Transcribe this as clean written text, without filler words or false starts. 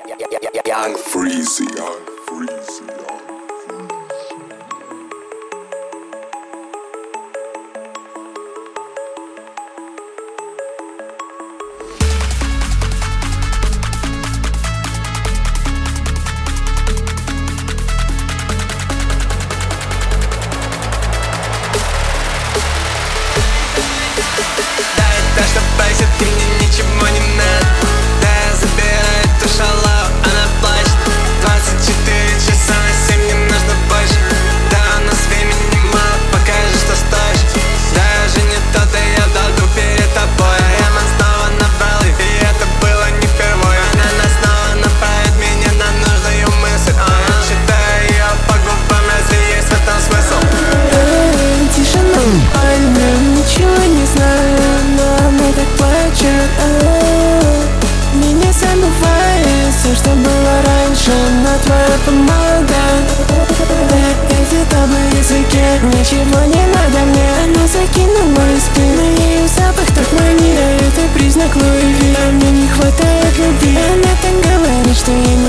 Young Freezy. Так что бойся, ты мне ничего не надо. Да, я забираю эту шалаву, она плачет 24 часа на 7, мне нужно больше. Да, у нас времени мало, покажи, что стоишь. Да, я же не тот, и я долгу перед тобой. А Эмон снова набрал, и это было не впервые. Она снова направит меня на нужную мысль. Я читаю ее по губам, разве есть в этом смысл? Тишина, ничего не знаю, но она так плачет. Меня забывает все, что было раньше, но твоя помада. Да, эти табы языки, ничего не надо мне. Она закинула из спины, ее запах так манит. Это признак Луи Ви, а мне не хватает любви. Она так говорит, что я